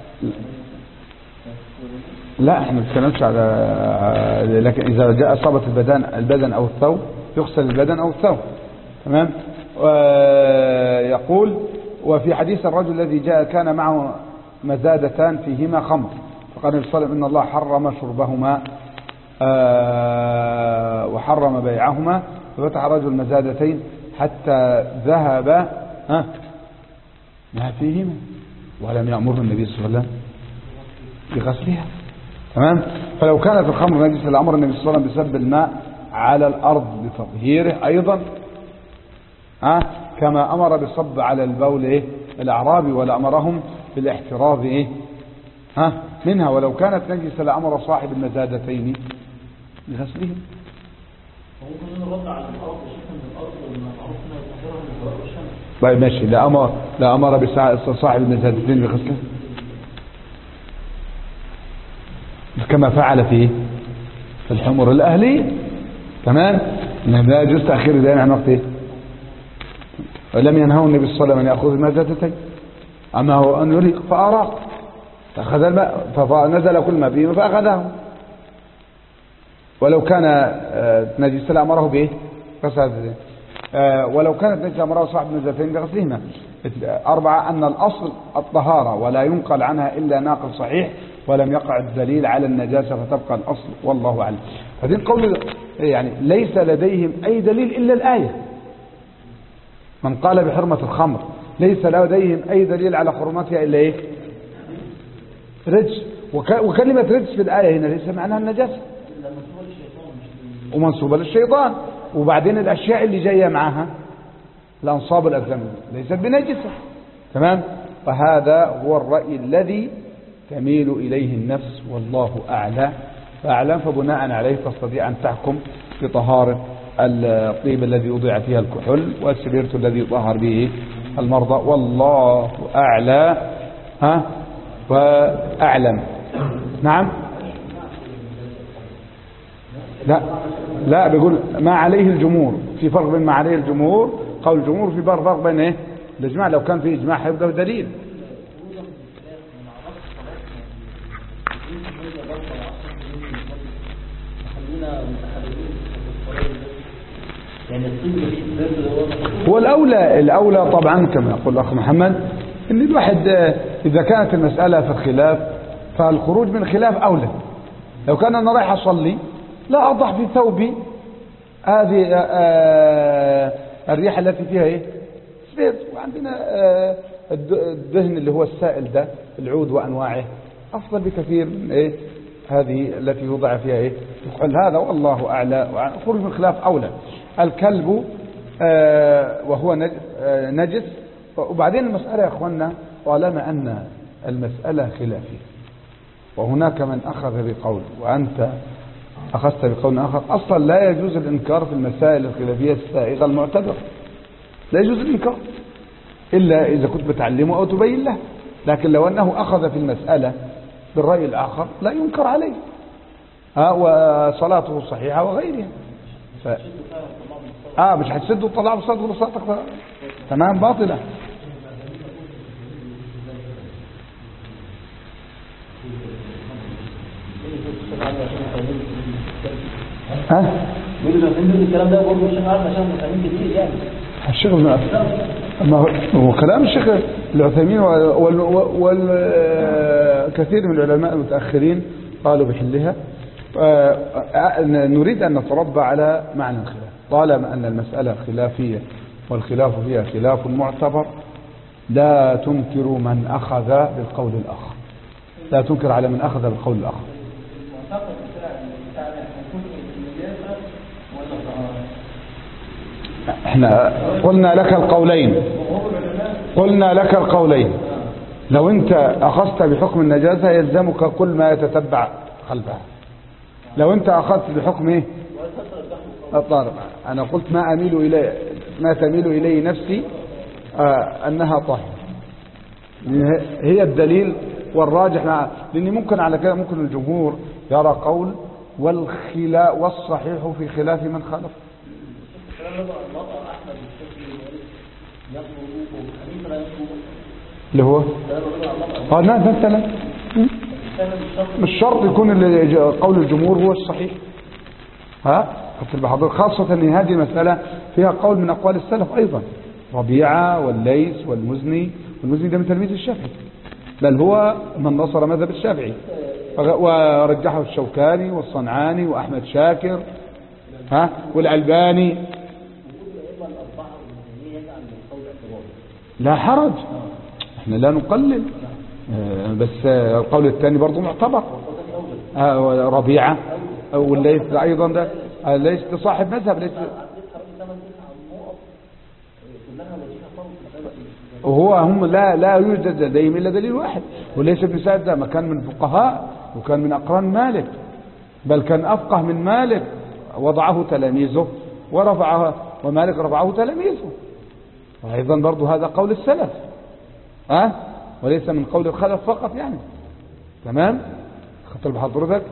لا احنا ما بنتكلمش على، لكن إذا جاء إصابة البدن البدن أو الثوب يغسل البدن أو الثوب. تمام. يقول وفي حديث الرجل الذي جاء كان معه مزادتان فيهما خمر فقال النبي صلى الله عليه وسلم إن الله حرم شربهما وحرم بيعهما ففتح رجل مزادتين حتى ذهب ما فيهما ولم يأمره النبي صلى الله عليه وسلم بغسلها. تمام. فلو كانت الخمر نجسة لأمر النبي صلى الله عليه وسلم بسب الماء على الأرض بتطهيره أيضا ها كما أمر بالصب على البول إيه الأعرابي ولا أمرهم بالاحتراز إيه ها منها. ولو كانت نجسة لأمر صاحب المزادتين بغسلهم. ممكن نرد على الأرض شيئا من الأرض لما عرفنا يطهرها من الهواء والشمس. طيب ماشي. لا أمر لا أمر بصاحب المزادتين بغسله كما فعل في في الحمر الأهلية. تمام. لا يجوز تأخير ذلك عن وقته. ولم ينهوا النبي صلى الله عليه وسلم أن يأخذ المزادتين أما هو أن يريق فأراق فأخذ الماء فنزل كل ما فيه فأخذه. ولو كان نجسا لأمره به غسل. ولو كانت نجسة أمره صاحب المزادتين بغسلهما. أربعة أن الأصل الطهارة ولا ينقل عنها إلا ناقل صحيح ولم يقع الدليل على النجاسة فتبقى الأصل والله أعلم. هذه القول يعني ليس لديهم أي دليل إلا الآية. من قال بحرمة الخمر ليس لديهم أي دليل على حرمتها إلا إيه رجس. وكلمة رجس في الآية هنا ليس معناها النجاسة ومنصوبة للشيطان. وبعدين الأشياء اللي جاية معها الأنصاب الأزلام ليست بنجسة. تمام. فهذا هو الرأي الذي تميل إليه النفس والله أعلى فأعلم. فبناء عليه تستطيع أن تحكم بطهارة الطيب الذي وضع فيها الكحول والسبيرت الذي يطهر به المرضى والله أعلى ها وأعلم. نعم. لا لا بيقول ما عليه الجمهور. في فرق بين ما عليه الجمهور قول الجمهور في فرق بين ايه الإجماع. لو كان في إجماع هيبقى دليل. هو الأولى الأولى طبعا كما يقول الأخ محمد إن الواحد إذا كانت المسألة في الخلاف فالخروج من الخلاف أولى. لو كان أنا رايح أصلي لا أضع في ثوبي هذه الريحة التي فيها إيه سبيت وعندنا الدهن اللي هو السائل ده العود وأنواعه أفضل بكثير من إيه هذه التي يوضع فيها إيه الكحول. هذا والله أعلى. خروج من الخلاف أولى. الكلب آه وهو نجس. وبعدين المسألة يا أخوانا طالما أن المسألة خلافية وهناك من أخذ بقول وأنت أخذت بقول آخر أصلا لا يجوز الإنكار في المسائل الخلافية السائغة المعتبرة. لا يجوز الإنكار إلا إذا كنت بتعلمه أو تبين له. لكن لو أنه أخذ في المسألة بالرأي الآخر لا ينكر عليه ها وصلاته صحيحة وغيرها. ف... اه مش هتسدوا الطلاق بصدق وصلاتك تمام باطلة. ها بيقولوا الكلام ده برضه الشيخ عارف عشان مفاهيم كتير يعني الشيخ ما هو كلام الشيخ العثيمين والكثير من العلماء المتأخرين قالوا بحلها. نريد أن نتربى على معنى الخلاف طالما أن المسألة خلافية والخلاف فيها خلاف معتبر لا تنكر من أخذ بالقول الآخر. لا تنكر على من أخذ بالقول الآخر. احنا قلنا لك القولين قلنا لك القولين لو أنت أخذت بحكم النجاسة يلزمك كل ما يتتبع قلبها. لو أنت أخذت بحكم إيه؟ الطارق. أنا قلت ما أميل إليه ما تميل إليه نفسي آه أنها طاهرة، هي الدليل والراجح مع، لأن ممكن على كده ممكن الجمهور يرى قول والخلا والصحيح في خلاف من خالف. اللي هو اه نعم مثلا مش شرط يكون قول الجمهور هو الصحيح. ها خدت بحضر، خاصة ان هذه المسألة فيها قول من اقوال السلف ايضا، ربيعة والليث والمزني، والمزني ده من تلميذ الشافعي بل هو من نصر مذهب الشافعي، ورجحه الشوكاني والصنعاني واحمد شاكر ها والألباني. لا حرج، احنا لا نقلل، بس القول الثاني برضه معتبر. ربيعة والليث ايضا ده ليس صاحب مذهب، ليس وهو هم لا لا يوجد لديهم الا دليل واحد، وليس ابن سعد ده ما كان من فقهاء وكان من اقران مالك، بل كان افقه من مالك، وضعه تلاميذه ورفعه، ومالك رفعه تلاميذه. وايضا برضه هذا قول السلف ها أه؟ وليس من قول الخلف فقط يعني. تمام خدت بحضرتك.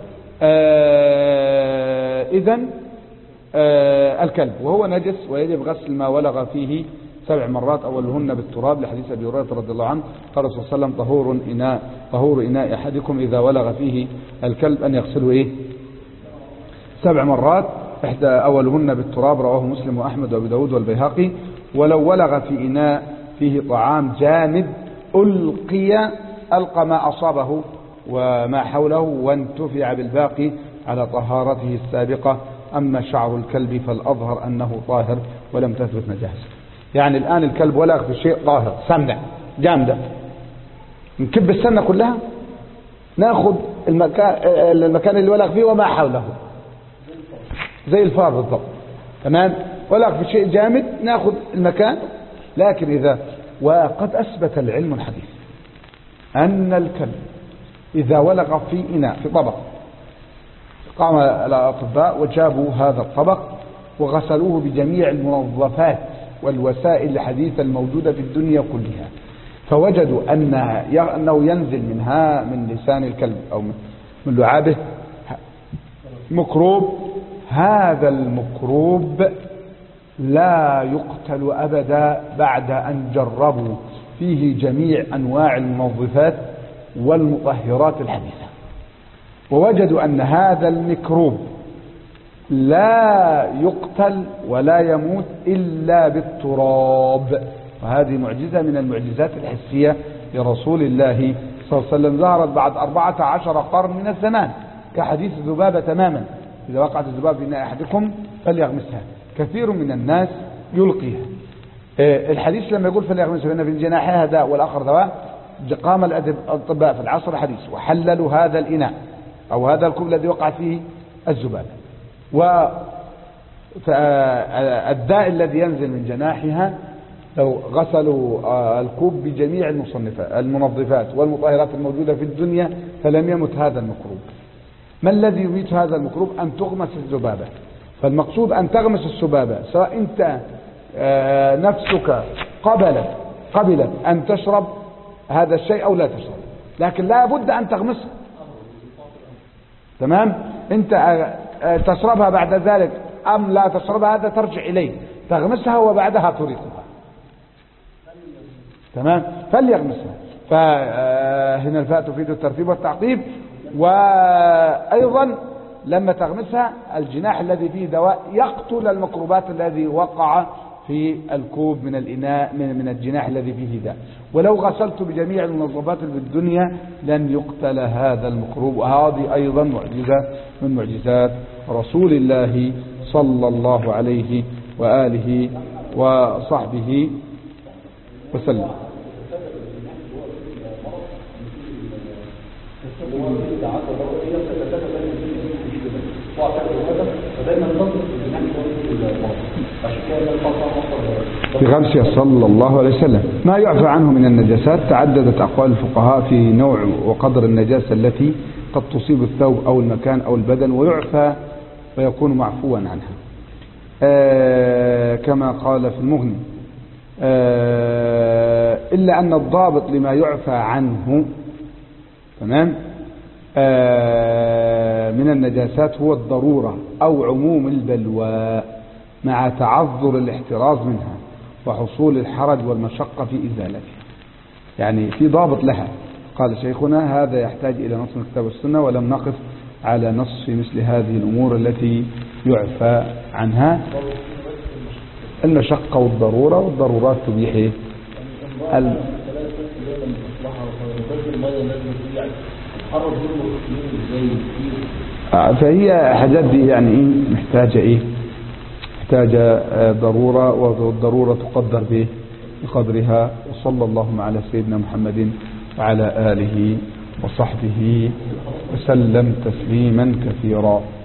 آه اذن آه الكلب وهو نجس ويجب غسل ما ولغ فيه سبع مرات أولهن بالتراب، لحديث أبي هريرة رضي الله عنه قال صلى الله عليه وسلم طهور إناء طهور إناء أحدكم إذا ولغ فيه الكلب أن يغسله إيه سبع مرات، إحدى أولهن بالتراب، رواه مسلم وأحمد وأبي داود والبيهقي. ولو ولغ في إناء فيه طعام جامد ألقي ألقى ما أصابه وما حوله وانتفع بالباقي على طهارته السابقة. أما شعر الكلب فالأظهر أنه طاهر ولم تثبت نجاسة. يعني الآن الكلب ولغ في شيء طاهر، سمنة جامدة، نكب السنة كلها، ناخذ المكان المكان اللي ولغ فيه وما حوله زي الفار بالضبط. تمام ولغ في شيء جامد ناخذ المكان. لكن إذا وقد أثبت العلم الحديث أن الكلب إذا ولغ في إناء في طبق، قام الأطباء وجابوا هذا الطبق وغسلوه بجميع المنظفات والوسائل الحديثة الموجودة في الدنيا كلها، فوجدوا أن أنه ينزل منها من لسان الكلب أو من لعابه ميكروب. هذا الميكروب لا يقتل أبدا بعد أن جربوا فيه جميع أنواع المنظفات والمطهرات الحديثة، ووجدوا أن هذا الميكروب لا يقتل ولا يموت إلا بالتراب. وهذه معجزة من المعجزات الحسية لرسول الله صلى الله عليه وسلم، ظهرت بعد أربعة عشر قرن من الزمان، كحديث الذبابة تماما، إذا وقعت الذبابة في إناء أحدكم فليغمسها. كثير من الناس يلقيها. الحديث لما يقول فليغمسها فإن في جناحها داء والآخر دواء، قام الأطباء في العصر الحديث وحللوا هذا الإناء أو هذا الكوب الذي وقع فيه الذبابة، والداء الذي ينزل من جناحها لو غسلوا الكوب بجميع المنظفات والمطهرات الموجودة في الدنيا فلم يمت هذا الميكروب. ما الذي يميت هذا الميكروب؟ أن تغمس الذبابة. فالمقصود أن تغمس الذبابة، سواء أنت نفسك قبلت قبلت أن تشرب هذا الشيء أو لا تشرب، لكن لا بد أن تغمسها. تمام؟ أنت تشربها بعد ذلك أم لا تشربها هذا ترجع إليه، تغمسها وبعدها تريقها. تمام؟ فليغمسها. فهنا الفاء تفيد الترتيب والتعقيب. وأيضا لما تغمسها الجناح الذي فيه دواء يقتل الميكروبات الذي وقع في الكوب من الإناء من, من الجناح الذي فيه داء. ولو غسلت بجميع المنظفات في الدنيا لن يقتل هذا الميكروب. وهذه أيضا معجزة من معجزات رسول الله صلى الله عليه وآله وصحبه وسلم. فدايما نظر الجناح عشان كده في غمسه صلى الله عليه وسلم. ما يعفى عنه من النجاسات تعددت أقوال الفقهاء في نوع وقدر النجاسة التي قد تصيب الثوب أو المكان أو البدن ويعفى ويكون معفوا عنها. آه كما قال في المغني آه إلا أن الضابط لما يعفى عنه تمام آه من النجاسات هو الضرورة أو عموم البلوى مع تعذر الاحتراز منها وحصول الحرج والمشقة في إزالتها. يعني في ضابط لها. قال شيخنا هذا يحتاج إلى نص من الكتاب والسنة ولم نقف على نص في مثل هذه الأمور التي يعفى عنها. المشقة والضرورة والضرورات تبيح ال... فهي حاجات دي يعني إيه محتاجة إيه محتاجة ضرورة والضرورة تقدر به بقدرها. وصلى اللهم على سيدنا محمد وعلى آله وصحبه وسلم تسليما كثيرا.